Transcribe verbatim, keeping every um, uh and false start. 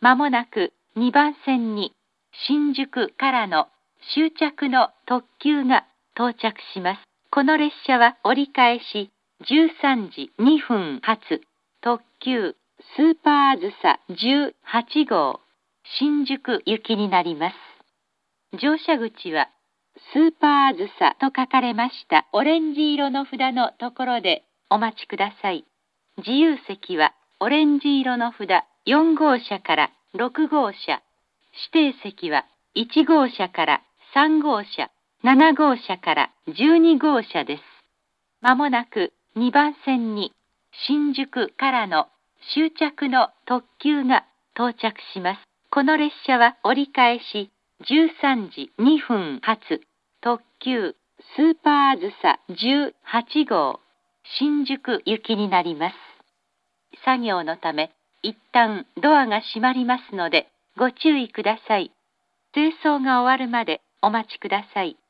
まもなくにばん線に新宿からの終着の特急が到着します。この列車は折り返しじゅうさんじにふん発特急スーパーあずさじゅうはちごう新宿行きになります。乗車口はスーパーあずさと書かれましたオレンジ色の札のところでお待ちください。自由席はオレンジ色の札よんごうしゃからろくごうしゃ、指定席はいちごうしゃからさんごうしゃ、ななごうしゃからじゅうにごうしゃです。まもなくにばん線に新宿からの終着の特急が到着します。この列車は折り返しじゅうさんじにふん発特急スーパーあずさじゅうはちごう新宿行きになります。作業のため一旦ドアが閉まりますのでご注意ください。清掃が終わるまでお待ちください。